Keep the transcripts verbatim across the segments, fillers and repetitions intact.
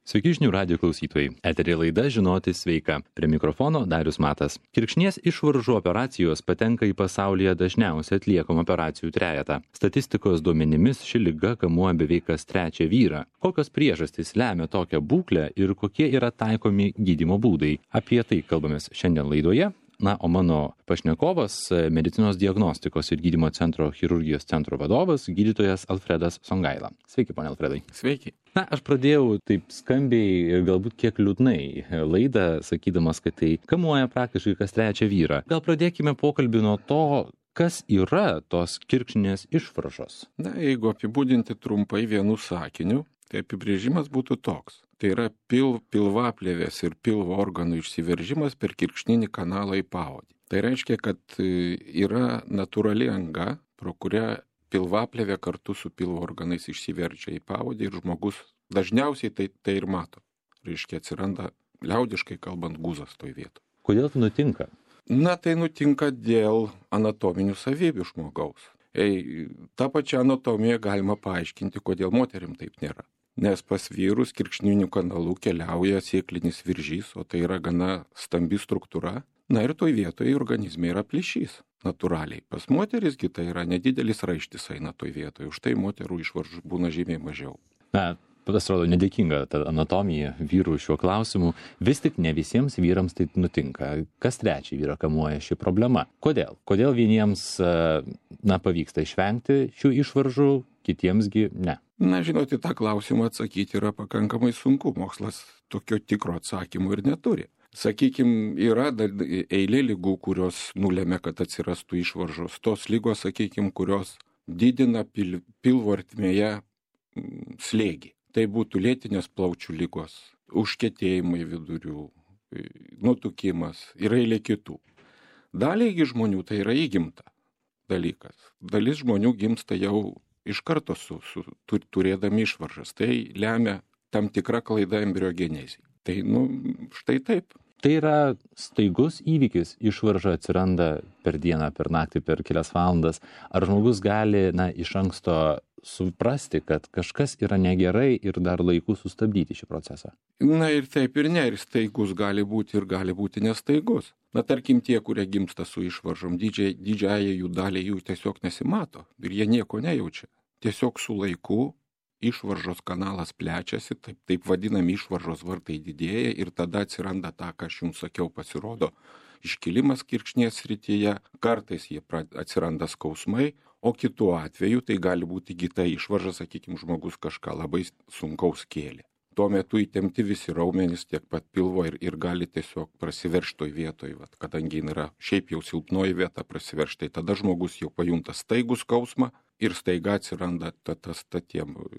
Sveiki žinių radijo klausytojai. Eterį laida Žinoti sveika. Prie mikrofono Darius Matas. Kirkšnies išvaržų operacijos patenka į pasaulyje dažniausiai atliekamų operacijų trejetą. Statistikos duomenimis ši liga kamuoja beveik kas trečią vyrą. Kokios priežastys lemia tokią būklę ir kokie yra taikomi gydymo būdai? Apie tai kalbamės šiandien laidoje. Na, o mano pašnekovas medicinos diagnostikos ir gydymo centro chirurgijos centro vadovas, gydytojas Alfredas Songaila. Sveiki, pone Alfredai. Sveiki. Na, aš pradėjau taip skambiai ir galbūt kiek liūdnai laidą, sakydamas, kad tai kamuoja praktiškai kas trečią vyrą. Gal pradėkime pokalbį nuo to, kas yra tos kirkšninės išvaržos. Na, jeigu apibūdinti trumpai vienu sakiniu, tai apibrėžimas būtų toks. Tai yra pil, pilvaplėvės ir pilvo organų išsiveržimas per kirkšninį kanalą į paodį. Tai reiškia, kad yra natūrali anga, pro kurią pilvaplėvė kartu su pilvo organais išsiveržia į paodį ir žmogus dažniausiai tai, tai ir mato. Reiškia, atsiranda liaudiškai kalbant guzas toj vietoj. Kodėl tai nutinka? Na, tai nutinka dėl anatominių savybių žmogaus. Ei, tą pačią anatomiją galima paaiškinti, kodėl moterim taip nėra. Nes pas vyrus kirkšninių kanalų keliauja sėklinis viržys, o tai yra gana stambi struktūra. Na ir toj vietoje organizme yra plyšys natūraliai. Pas moterisgi tai yra nedidelis raištis eina toj vietoje, už tai moterų išvaržų būna žymiai mažiau. Na, pasirodo nedėkinga ta anatomija vyrų šiuo klausimu. Vis tik ne visiems vyrams tai nutinka. Kas trečią vyrą kamuoja ši problema? Kodėl? Kodėl vieniems na, pavyksta išvengti šių išvaržų, kitiemsgi ne? Na, žinoti, tą klausimą atsakyti yra pakankamai sunku. Mokslas tokio tikro atsakymo ir neturi. Sakykime, yra eilė ligų, kurios nulėmė, kad atsirastų išvaržos. Tos lygos, sakykime, kurios didina pil, pilvo ertmėje slėgį. Tai būtų lėtinės plaučių ligos, užkietėjimai vidurių, nutukimas ir eilė kitų. Daliai žmonių tai yra įgimta dalykas. Dalis žmonių gimsta jau iš karto su, su, turėdami išvaržas. Tai lemia tam tikrą klaidą embriogenezei. Tai, nu, štai taip. Tai yra staigus įvykis, išvarža atsiranda per dieną, per naktį, per kelias valandas. Ar žmogus gali, na, iš anksto suprasti, kad kažkas yra negerai ir dar laiku sustabdyti šį procesą? Na ir taip ir ne, ir staigus gali būti ir gali būti nestaigus. Na, tarkim, tie, kurie gimsta su išvaržom, didžiai, didžiąją jų dalį jų tiesiog nesimato ir jie nieko nejaučia. Tiesiog su laiku išvaržos kanalas plečiasi, taip, taip vadinami išvaržos vartai didėja ir tada atsiranda tą, ką aš jums sakiau, pasirodo iškilimas kirkšnies srityje, kartais jie atsiranda skausmai, o kitu atveju tai gali būti kita išvarža, sakykime, žmogus kažką labai sunkaus kėlė. Tuo metu įtempti visi raumenys tiek pat pilvo ir, ir gali tiesiog prasiveršti toj vietoj, vat, kadangi yra šiaip jau silpnoji vieta prasiveršti, tai tada žmogus jau pajunta staigų skausmą ir staiga atsiranda ta, tas ta tie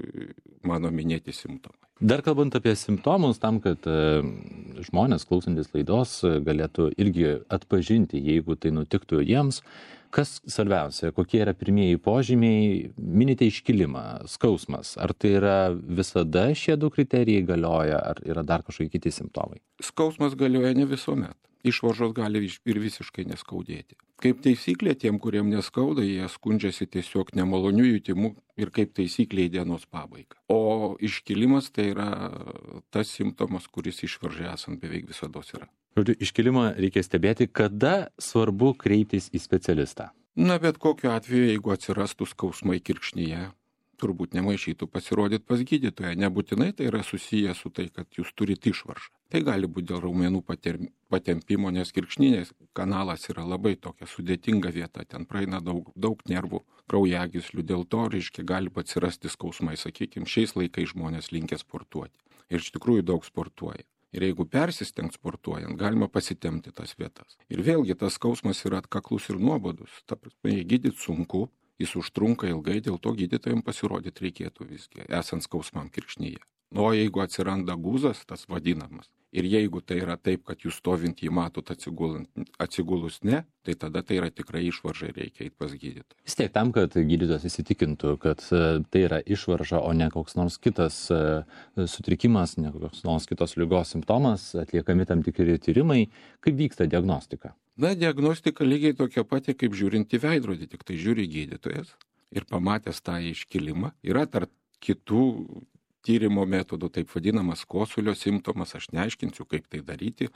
mano minėti simptomai. Dar kalbant apie simptomus, tam, kad e, žmonės klausantis laidos galėtų irgi atpažinti, jeigu tai nutiktų jiems, kas svarbiausia, kokie yra pirmieji požymiai, minite iškilimą, skausmas, ar tai yra visada šie du kriterijai galioja, ar yra dar kažkokie kiti simptomai? Skausmas galioja ne visuomet. Išvaržos gali ir visiškai neskaudėti. Kaip taisyklė, tiem, kuriem neskauda, jie skundžiasi tiesiog nemalonių jutimų ir kaip taisyklė į dienos pabaigą. O iškilimas tai yra tas simptomas, kuris išvaržė esant beveik visados yra. Iškilimą reikia stebėti, kada svarbu kreiptis į specialistą. Na, bet kokiu atveju, jeigu atsirastų skausmai kirkšnyje, turbūt nemaišytų pasirodyti pas gydytoją. Nebūtinai tai yra susiję su tai, kad jūs turite išvaržą. Tai gali būti dėl raumenų patempimo, nes kirkšninės kanalas yra labai tokia sudėtinga vieta. Ten praeina daug, daug nervų, kraujagyslių. Dėl to, reiškia, gali atsirasti skausmai. Sakykime, šiais laikais žmonės linkę sportuoti. Ir iš tikrųjų daug sportuoja. Ir jeigu persistengt sportuojant, galima pasitempti tas vietas. Ir vėlgi tas skausmas yra atkaklus ir nuobodus. Ta prasme, jį gydyti sunku. Jis užtrunka ilgai, dėl to gydytojams pasirodyti reikėtų visgi, esant skausmam kirkšnyje. O jeigu atsiranda guzas, tas vadinamas, ir jeigu tai yra taip, kad jūs stovint jį matot atsigulus ne, tai tada tai yra tikrai išvarža ir reikia eiti pas gydytoją. Vis tiek tam, kad gydytojas įsitikintų, kad tai yra išvarža, o ne koks nors kitas sutrikimas, ne koks nors kitos ligos simptomas, atliekami tam tikri tyrimai, kaip vyksta diagnostika? Na, diagnostika lygiai tokia pati, kaip žiūrint į veidrodį, tik tai žiūri gydytojas ir pamatęs tą iškilimą. Yra tarp kitų tyrimo metodų, taip vadinamas kosulio simptomas, aš neaiškinsiu, kaip tai daryti,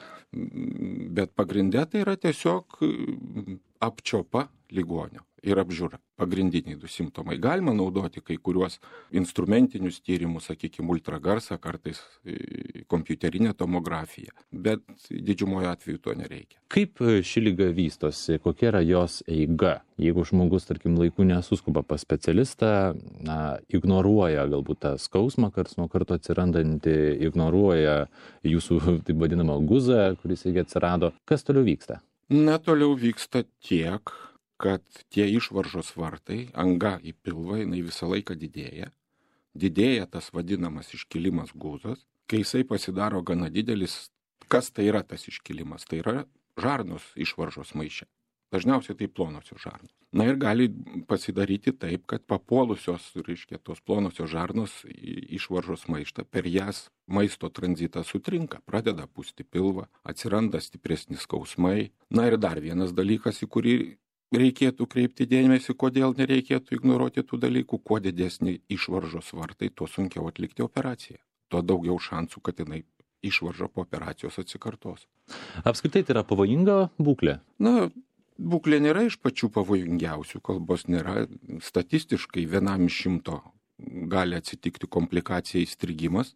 bet pagrindė tai yra tiesiog apčiopa ligonio ir apžiūra. Pagrindiniai du simptomai. Galima naudoti kai kuriuos instrumentinius tyrimus, sakykime, ultragarsą, kartais kompiuterinę tomografiją, bet didžiumoje atveju to nereikia. Kaip ši liga vystosi, kokia yra jos eiga? Jeigu žmogus, tarkim, laiku nesuskuba pas specialistą, na, ignoruoja galbūt tą skausmą, karts nuo karto atsirandantį, ignoruoja jūsų, taip vadinamą, guzą, kuris irgi atsirado, kas toliau vyksta? Na, toliau vyksta tiek, kad tie išvaržos vartai, anga į pilvą, jinai visą laiką didėja. Didėja tas vadinamas iškilimas guzas. Kai jisai pasidaro gana didelis, kas tai yra tas iškilimas? Tai yra žarnos išvaržos maiše. Dažniausiai tai plonosios žarnos. Na ir gali pasidaryti taip, kad papuolusios, reiškia, tos plonosios žarnos išvaržos maištą, per jas maisto tranzitas sutrinka, pradeda pūsti pilvą, atsiranda stipresni skausmai. Na ir dar vienas dalykas, į kurį reikėtų kreipti dėmesį, kodėl nereikėtų ignoruoti tų dalykų, kuo didesni išvaržos vartai, tuo sunkiau atlikti operaciją. Tuo daugiau šansų, kad jinai išvarža po operacijos atsikartos. Apskritai tai yra pavojinga būklė? Na, būklė nėra iš pačių pavojingiausių, kalbos nėra. Statistiškai vienam iš šimto gali atsitikti komplikacija įstrigimas,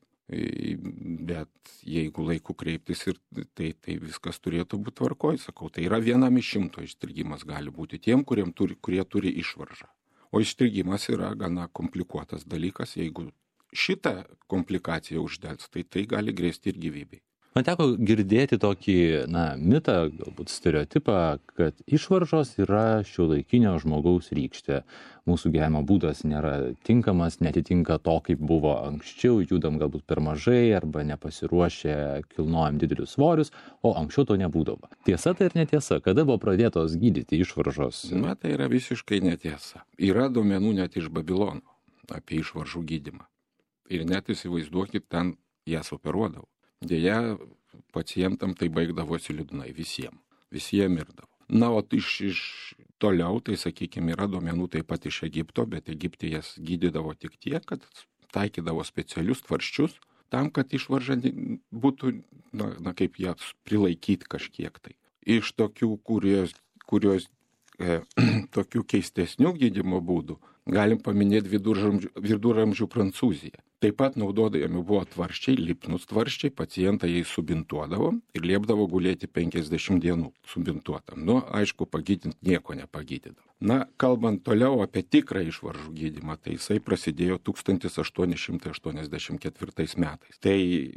bet jeigu laiku kreiptis, ir tai, tai viskas turėtų būti tvarkoj, sakau, tai yra vienam iš šimto įstrigimas gali būti tiem, turi, kurie turi išvaržą. O įstrigimas yra gana komplikuotas dalykas, jeigu šitą komplikaciją uždels, tai tai gali grėsti ir gyvybei. Man teko girdėti tokį, na, mitą, galbūt stereotipą, kad išvaržos yra šiuolaikinio žmogaus rykštė. Mūsų gyvenimo būdas nėra tinkamas, netitinka to, kaip buvo anksčiau, judam galbūt per mažai arba nepasiruošę, kilnojam didelius svorius, o anksčiau to nebūdavo. Tiesa tai ir netiesa? Kada buvo pradėtos gydyti išvaržos? Na, tai yra visiškai netiesa. Yra duomenų net iš Babilono apie išvaržų gydymą. Ir net įsivaizduokit, ten jas operuodavo. Deja, pacientam tai baigdavosi liūdnai visiems. Visi jie mirdavo. Na, o iš, iš toliau, tai sakykime, yra duomenų taip pat iš Egipto, bet Egipte jas gydydavo tik tiek, kad taikydavo specialius tvarsčius, tam, kad išvarža būtų, na, na kaip ją prilaikyti kažkiek tai. Iš tokių, kurios, kurios e, tokių keistesnių gydymo būdų, galim paminėti viduramžių, viduramžių Prancūziją. Taip pat naudodami buvo tvarščiai, lipnus tvarščiai, pacientą jais subintuodavo ir liepdavo gulėti penkiasdešimt dienų subintuotam. Nu, aišku, pagydint nieko nepagydydavo. Na, kalbant toliau apie tikrą išvaržų gydymą, tai jisai prasidėjo tūkstantis aštuoni šimtai aštuoniasdešimt ketvirtais metais. Tai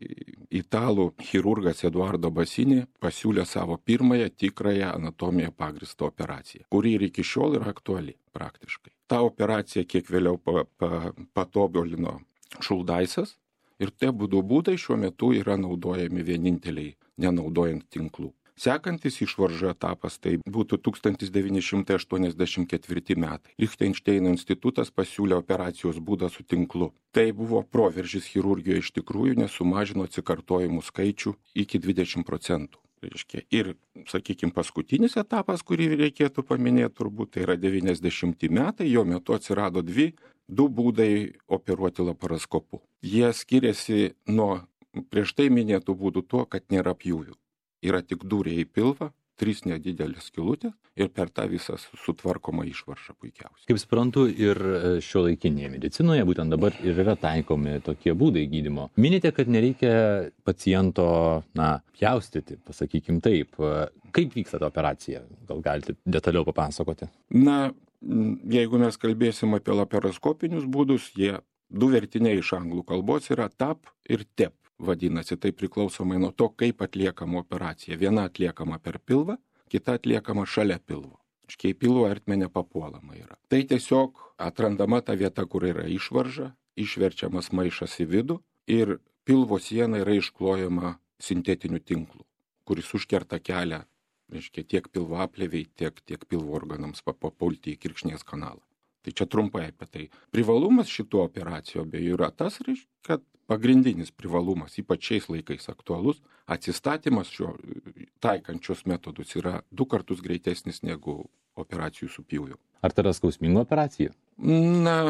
italų chirurgas Eduardo Basini pasiūlė savo pirmąją tikrąją anatomiją pagrįstą operaciją, kuri ir iki šiol yra aktuali praktiškai. Ta operacija kiek vėliau pa, pa, patobulino Šuldaisas ir tie būdų būdai šiuo metu yra naudojami vieninteliai, nenaudojant tinklų. Sekantis išvaržų etapas tai būtų tūkstantis devyni šimtai aštuoniasdešimt ketvirti metai. Lichtenšteino institutas pasiūlė operacijos būdą su tinklu. Tai buvo proveržis chirurgijoje iš tikrųjų, nes sumažino atsikartojimų skaičių iki dvidešimt procentų. Reiškia, ir, sakykime, paskutinis etapas, kurį reikėtų paminėti turbūt, tai yra devyniasdešimti metai, jo metu atsirado dvi, du būdai operuoti laparoskopu. Jie skiriasi nuo prieš tai minėtų būdų tuo, kad nėra pjūvių. Yra tik dūriai į pilvą, trys nedidelės skylutės ir per tą visą sutvarkoma išvarža puikiausiai. Kaip suprantu, ir šiuolaikinėje medicinoje būtent dabar ir yra taikomi tokie būdai gydymo. Minite, kad nereikia paciento, na, pjaustyti, pasakykim taip. Kaip vyksta ta operacija? Gal galite detaliau papasakoti? Na, jeigu mes kalbėsim apie laparoskopinius būdus, jie du vertiniai iš anglų kalbos yra tap ir tep. Vadinasi, tai priklausomai nuo to, kaip atliekama operacija. Viena atliekama per pilvą, kita atliekama šalia pilvo. Škai pilvo ertmė nepapuolama yra. Tai tiesiog atrandama ta vieta, kur yra išvarža, išverčiamas maišas į vidų ir pilvo siena yra išklojama sintetiniu tinklu, kuris užkerta kelią, reiškia, tiek pilvo aplėviai, tiek, tiek pilvo organams papulti į kirkšnies kanalą. Tai čia trumpai apie tai. Privalumas šito operacijų abiejų yra tas, reiškia, kad pagrindinis privalumas, ypač šiais laikais aktualus, atsistatymas šio taikančios metodus yra du kartus greitesnis negu operacijų su pjūviu. Ar tai yra skausminga operacija? Na,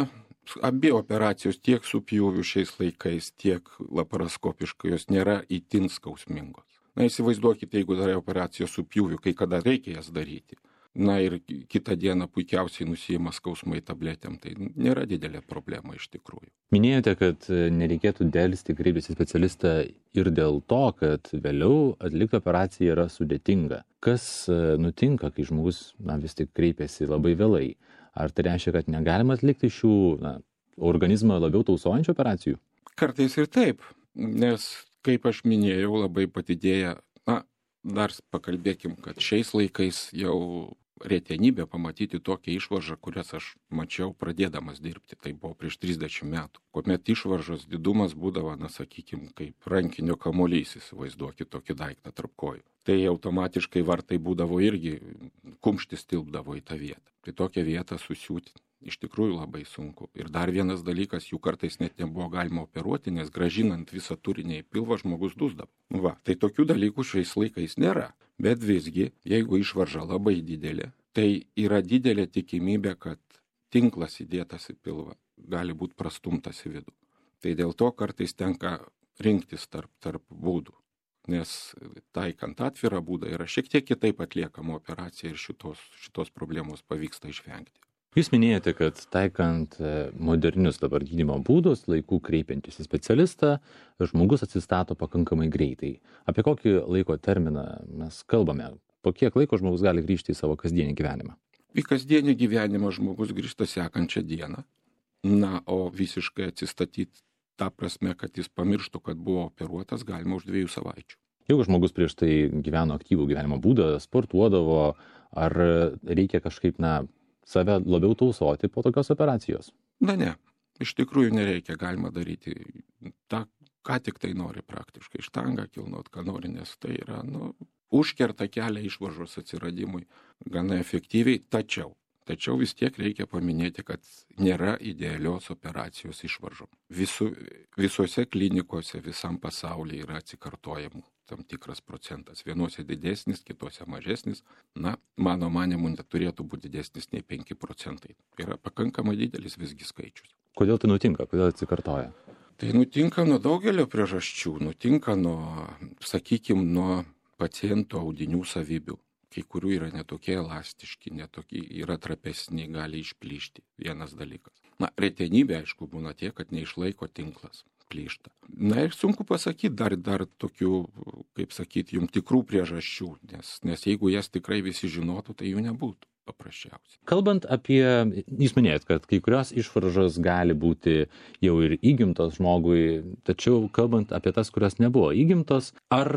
Abi operacijos tiek su pjūviu šiais laikais, tiek laparoskopiškai jos nėra itin skausmingos. Na, įsivaizduokite, jeigu darai operaciją su pjūviu, kai kada reikia jas daryti. Na ir kitą dieną puikiausiai nusijima skausmai tabletėm, tai nėra didelė problema iš tikrųjų. Minėjote, kad nereikėtų delsti kreiptis į specialistą ir dėl to, kad vėliau atlikti operaciją yra sudėtinga. Kas nutinka, kai žmogus na, vis tik kreipiasi labai vėlai? Ar tai reiškia, kad negalima atlikti šių na, organizmą labiau tausojančių operacijų? Kartais ir taip, nes, kaip aš minėjau, labai padidėja, na, dar pakalbėkim, kad šiais laikais jau retenybė pamatyti tokią išvaržą, kurias aš mačiau pradėdamas dirbti. Tai buvo prieš trisdešimt metų, kuomet išvaržos didumas būdavo, na, sakykim, kaip rankinio kamuolys, įsivaizduokit tokį daiktą tarp kojų. Tai automatiškai vartai būdavo irgi, kumštis tilpdavo į tą vietą. Tai tokią vietą susiūti iš tikrųjų labai sunku. Ir dar vienas dalykas, jų kartais net nebuvo galima operuoti, nes grąžinant visą turinį į pilvą žmogus dusdavo. Va, tai tokių dalykų šiais laikais nėra. Bet visgi, jeigu išvarža labai didelė, tai yra didelė tikimybė, kad tinklas įdėtas į pilvą gali būti prastumtas į vidų. Tai dėl to kartais tenka rinktis tarp, tarp būdų. Nes taikant atvirą būdą yra šiek tiek kitaip atliekama operacija ir šitos, šitos problemos pavyksta išvengti. Jūs minėjote, kad taikant modernius dabar gydymo būdus, laiku kreipiantis į specialistą, žmogus atsistato pakankamai greitai. Apie kokį laiko terminą mes kalbame? Po kiek laiko žmogus gali grįžti į savo kasdienį gyvenimą? Į kasdienį gyvenimą žmogus grįžta sekančią dieną. Na, o visiškai atsistatyti tą prasme, kad jis pamirštų, kad buvo operuotas, galima už dviejų savaičių. Jeigu žmogus prieš tai gyveno aktyvų gyvenimo būdą, sportuodavo, ar reikia kažkaip, na, save labiau tausoti po tokios operacijos? Na ne, iš tikrųjų nereikia, galima daryti tą, ką tik tai nori praktiškai, štangą kilnot, ką nori, nes tai yra, nu, užkerta kelią išvaržos atsiradimui gana efektyviai, tačiau, tačiau vis tiek reikia paminėti, kad nėra idealios operacijos išvaržom. Visu, visose klinikose, visam pasaulyje yra atsikartojimų tam tikras procentas. Vienuose didesnis, kitose mažesnis. Na, mano manimu, neturėtų būti didesnis nei penki procentai. Yra pakankamai didelis visgi skaičius. Kodėl tai nutinka? Kodėl atsikartoja? Tai nutinka nuo daugelio priežasčių. Nutinka nuo, sakykime, nuo paciento audinių savybių. Kai kurių yra netokie elastiški, netokie yra trapesni, gali išplyšti. Vienas dalykas. Na, retenybė, aišku, būna tie, kad neišlaiko tinklas. Plyšta. Na ir sunku pasakyti dar, dar tokių, kaip sakyti, jums tikrų priežasčių, nes, nes jeigu jas tikrai visi žinotų, tai jų nebūtų paprasčiausiai. Kalbant apie, jūs minėjot, kad kai kurios išvaržos gali būti jau ir įgimtos žmogui, tačiau kalbant apie tas, kurios nebuvo įgimtos, ar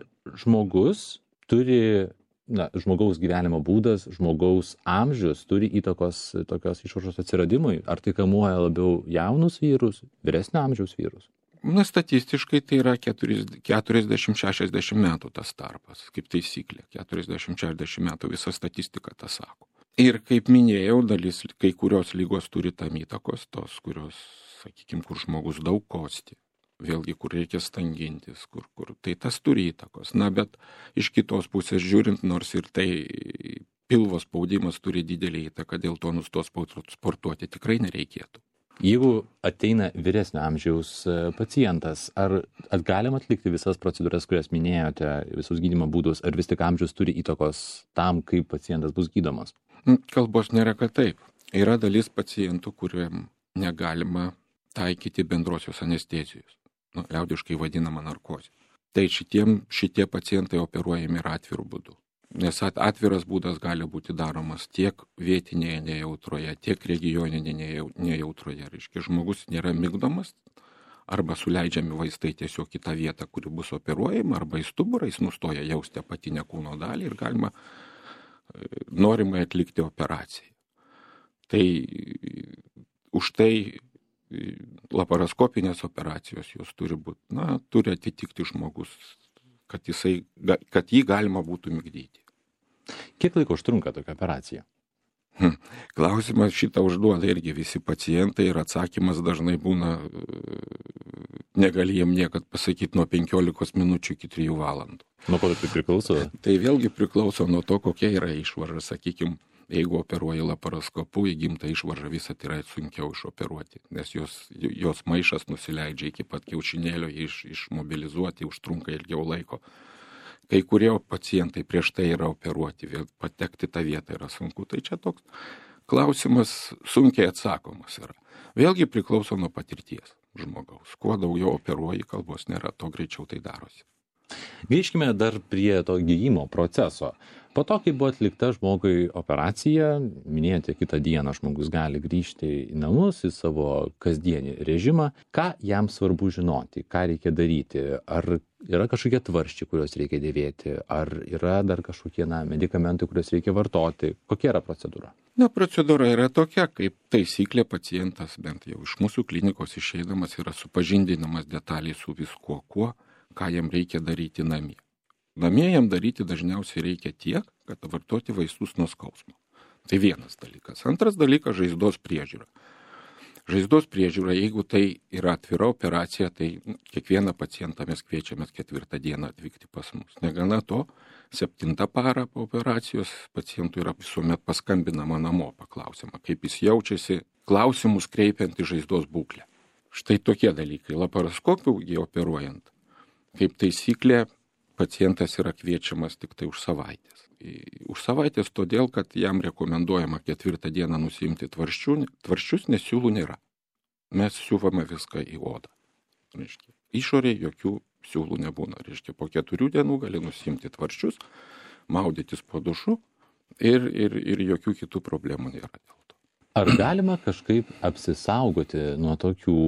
žmogus turi, na, žmogaus gyvenimo būdas, žmogaus amžius turi įtakos tokios išvaržos atsiradimui? Ar tai kamuoja labiau jaunus vyrus, vyresnio amžiaus vyrus? Na, statistiškai tai yra keturiasdešimt šešiasdešimt metų tas tarpas, kaip taisyklė. keturiasdešimt šešiasdešimt metų visa statistika tą sako. Ir kaip minėjau, dalis, kai kurios lygos turi tam įtakos, tos, kurios, sakykime, kur žmogus daug kosti. Vėlgi, kur reikia stangintis, kur, kur. Tai tas turi įtakos. Na, bet iš kitos pusės žiūrint, nors ir tai pilvo spaudimas turi didelį įtaką, dėl to nustos sportuoti tikrai nereikėtų. Jeigu ateina vyresnio amžiaus pacientas, ar galima atlikti visas procedūras, kurias minėjote, visus gydymo būdus, ar vis tik amžius turi įtakos tam, kaip pacientas bus gydomas? Kalbos nėra, kad taip. Yra dalis pacientų, kuriam negalima taikyti bendrosios anestezijos. Nu, liaudiškai vadinama narkozė. Tai šitiem, šitie pacientai operuojami yra atvirų būdų. Nes atviras būdas gali būti daromas tiek vietinėje nejautroje, tiek regioninėje nejautroje. Reiškia, žmogus nėra migdomas, arba suleidžiami vaistai tiesiog į tą vietą, kuri bus operuojama, arba į stuburą, jis nustoja jausti apatinę kūno dalį ir galima norimai atlikti operaciją. Tai už tai laparoskopinės operacijos jos turi būti, na, turi atitikti žmogus, kad, jisai, kad jį galima būtų migdyti. Kiek laiko užtrunka tokia operacija? Hm. Klausimas šitą užduoda irgi visi pacientai ir atsakymas dažnai būna, negali jiem niekad pasakyti, nuo penkiolikos minučių iki trijų valandų. Nuo ko tai priklauso? Tai vėlgi priklauso nuo to, kokia yra išvarža, sakykime. Jeigu operuoji laparoskopu, įgimtą išvaržą visą tai yra sunkiau išoperuoti, nes jos, jos maišas nusileidžia iki pat kiaušinėlio, iš, išmobilizuoti užtrunka ilgiau laiko. Kai kurie pacientai prieš tai yra operuoti, vėl patekti tą vietą yra sunku. Tai čia toks klausimas sunkiai atsakomas yra. Vėlgi priklauso nuo patirties žmogaus. Kuo daugiau operuoji, kalbos nėra, to greičiau tai darosi. Grįžkime dar prie to gydymo proceso. Po to, kai buvo atlikta žmogui operacija, minėjote, kitą dieną žmogus gali grįžti į namus, į savo kasdienį režimą. Ką jam svarbu žinoti, ką reikia daryti? Ar yra kažkokie tvarsčiai, kuriuos reikia dėvėti? Ar yra dar kažkokie na, medikamentai, kuriuos reikia vartoti? Kokia yra procedūra? Na, procedūra yra tokia, kaip taisyklė pacientas, bent jau iš mūsų klinikos išeidamas, yra supažindinamas detaliai su viskuo, kuo, ką jam reikia daryti namie. Namie jam daryti dažniausiai reikia tiek, kad vartoti vaistus nuo skausmo. Tai vienas dalykas. Antras dalykas - žaizdos priežiūra. Žaizdos priežiūra, jeigu tai yra atvira operacija, tai kiekvieną pacientą mes kviečiame ketvirtą dieną atvykti pas mus. Negana to, septintą parą po operacijos pacientui yra visuomet paskambinama namo, paklausiama, kaip jis jaučiasi, klausimus kreipiant į žaizdos būklę. Štai tokie dalykai. Laparoskopiu jį operuojant. Kaip taisyklė, pacientas yra kviečiamas tik tai už savaitės. Už savaitės todėl, kad jam rekomenduojama ketvirtą dieną nusiimti tvarsčių, tvarsčius, nes siūlų nėra. Mes siūvame viską į odą. Reiškia, išorėje jokių siūlų nebūna. Reiškia, po keturių dienų gali nusiimti tvarsčius, maudytis po dušu ir, ir, ir jokių kitų problemų nėra dėl to. Ar galima kažkaip apsisaugoti nuo tokių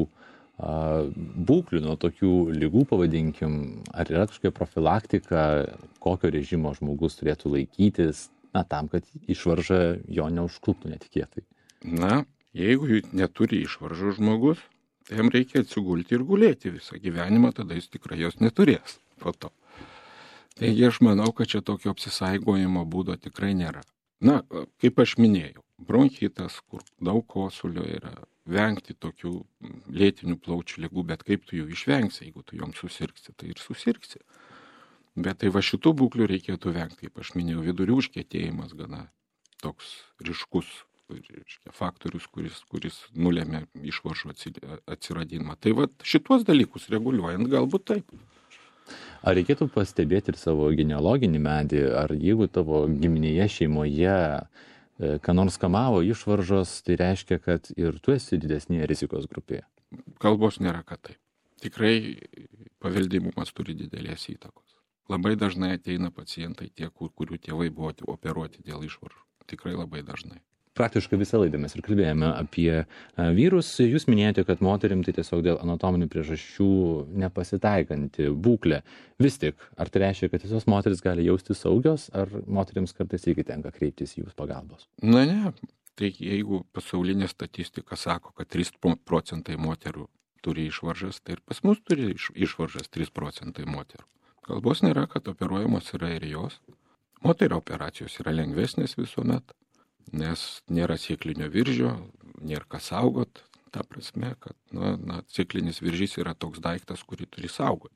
būklių, nuo tokių ligų, pavadinkim, ar yra kažkokia profilaktika, kokio režimo žmogus turėtų laikytis, na, tam, kad išvarža jo neužkluptų netikėtai? Na, jeigu neturi išvaržų žmogus, tai jam reikia atsigulti ir gulėti visą gyvenimą, tada jis tikrai jos neturės po to. Taigi aš manau, kad čia tokio apsisaigojimo būdo tikrai nėra. Na, kaip aš minėjau, bronchitas, kur daug kosulio yra, vengti tokių lėtinių plaučių ligų, bet kaip tu jų išvengsi, jeigu tu joms susirgsi, tai ir susirgsi. Bet tai va šitų būklių reikėtų vengti, kaip aš minėjau, vidurių užkietėjimas gana toks ryškus reiškia, faktorius, kuris, kuris nulėmė išvaržų atsiradimą. Tai va šituos dalykus reguliuojant galbūt taip. Ar reikėtų pastebėti ir savo genealoginį medį, ar jeigu tavo giminėje, šeimoje ką nors kamavo išvaržos, tai reiškia, kad ir tu esi didesnėje rizikos grupėje? Kalbos nėra, kad taip. Tikrai paveldimumas turi didelės įtakos. Labai dažnai ateina pacientai tie, kur, kurių tėvai buvo operuoti dėl išvaržų. Tikrai labai dažnai. Praktiškai visą laidą mes ir kalbėjome apie vyrus. Jūs minėjote, kad moterim tai tiesiog dėl anatominių priežasčių nepasitaikanti būklė. Vis tik, ar tai reiškia, kad visos moteris gali jausti saugios, ar moterims kartais irgi tenka kreiptis į jūs pagalbos? Na ne, tai jeigu pasaulinė statistika sako, kad trys procentai moterų turi išvaržas, tai ir pas mus turi išvaržas trys procentai moterų. Kalbos nėra, kad operuojamos yra ir jos. Moterio operacijos yra lengvesnės visuomet, nes nėra sėklinio viržio, nėra ką saugot, ta prasme, kad na, na, sėklinis viržys yra toks daiktas, kurį turi saugoti.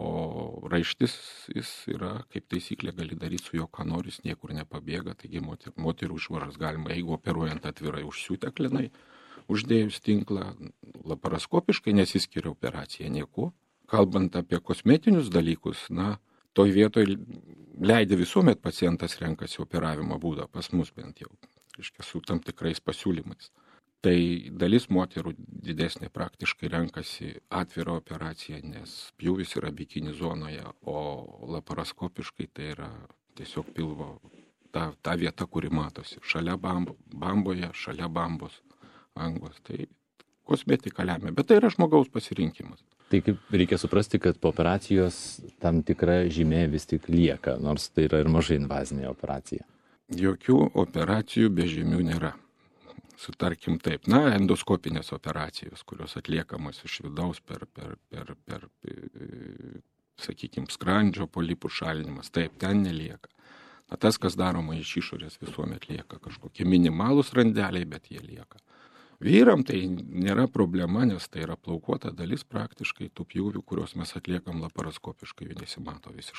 O raištis, jis yra, kaip taisyklė, gali daryti su juo, ką nori, jis niekur nepabėga, taigi moter, moterų išvaržas galima, jeigu operuojant atvirai užsiūti aklinai, uždėjus tinklą, laparoskopiškai nesiskiria operacija nieko. Kalbant apie kosmetinius dalykus, na, toj vietoj leidė visuomet pacientas renkasi operavimo būdą, pas mus bent jau, reiškia, su tam tikrais pasiūlymais. Tai dalis moterų didesnė praktiškai renkasi atvirą operaciją, nes pjūvis yra bikini zonoje, o laparoskopiškai tai yra tiesiog pilvo ta, ta vieta, kuri matosi. Šalia bambo, bamboje, šalia bambos, angos. Tai kosmetika lemia, bet tai yra žmogaus pasirinkimas. Tai kaip reikia suprasti, kad po operacijos tam tikra žymė vis tik lieka, nors tai yra ir mažai invazinė operacija. Jokių operacijų be žymių nėra. Sutarkim taip, na, endoskopinės operacijos, kurios atliekamos iš vidaus per, per, per, per, per sakykime, skrandžio polipų šalinimas, taip, ten nelieka. Na, tas, kas daroma iš išorės, visuomet lieka kažkokie minimalūs randeliai, bet jie lieka. Vyram tai nėra problema, nes tai yra plaukuota dalis praktiškai tų pjūvių, kuriuos mes atliekam laparoskopiškai, jų nesimato visiškai.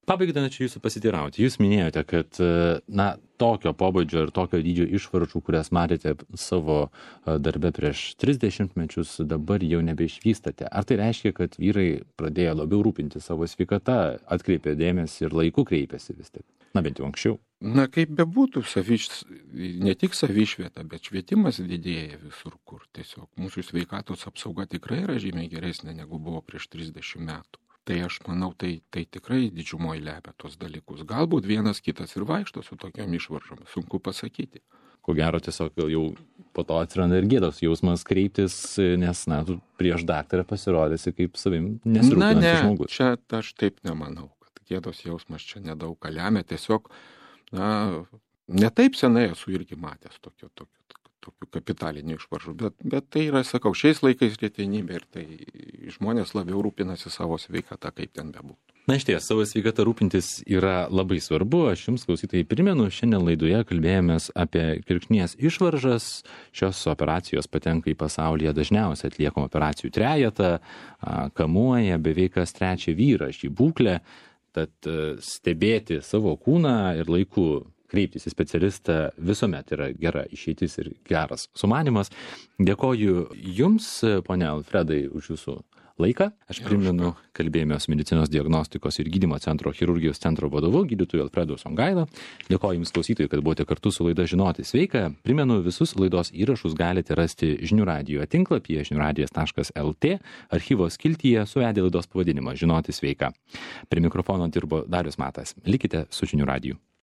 Pabaigai norėčiau jūsų pasiteirauti. Jūs minėjote, kad na, tokio pobūdžio ir tokio dydžio išvaržų, kurias matėte savo darbe prieš tris dešimtmečius, dabar jau nebeišvystate. Ar tai reiškia, kad vyrai pradėjo labiau rūpinti savo sveikata, atkreipė dėmesį ir laiku kreipėsi vis tik? Na, bent jau anksčiau. Na, kaip bebūtų, saviš... ne tik savišvieta, bet švietimas didėja visur, kur tiesiog mūsų sveikatos apsauga tikrai yra žymiai geresnė, negu buvo prieš trisdešimt metų. Tai aš manau, tai, tai tikrai didžiumoje lepia tos dalykus. Galbūt vienas kitas ir vaikšto su tokiam išvaržom, sunku pasakyti. Ko gero tiesiog jau po to atsiranda ir gėdos jausmas kreiptis, nes, na, tu prieš daktarą pasirodysi kaip savim nesirūpinantis žmogus. Na, ne, čia aš taip nemanau, kad gėdos jausmas čia nedaug ką lemia. Tiesiog, na, ne taip senai esu irgi matęs tokio, tokio, tokių kapitalinių išvaržų, bet, bet tai yra, sakau, šiais laikais retenybė ir tai žmonės labiau rūpinasi savo sveikatą, kaip ten bebūtų. Na, iš ties, savo sveikatą rūpintis yra labai svarbu. Aš jums, klausytojai, primenu, šiandien laidoje kalbėjomės apie kirkšnies išvaržas. Šios operacijos patenka į pasaulyje dažniausiai atliekamų operacijų trejetą, kamuoja beveik kas trečią vyrą šį būklę, tad stebėti savo kūną ir laiku kreiptis į specialistą visuomet yra gera išeitis ir geras sumanymas. Dėkoju Jums, ponia Alfredai, už Jūsų laiką. Aš primenu, kalbėjome su medicinos diagnostikos ir gydymo centro chirurgijos centro vadovu, gydytoju Alfredu Songaila. Dėkoju Jums, klausytojai, kad buvote kartu su laida Žinoti sveika. Primenu, visus laidos įrašus galite rasti Žinių radijo tinklapyje žinių radijas taškas el tė, archyvo skiltyje suvedę laidos pavadinimą Žinoti sveika. Prie mikrofono dirbo Darius Matas. Likite su Žinių radiju.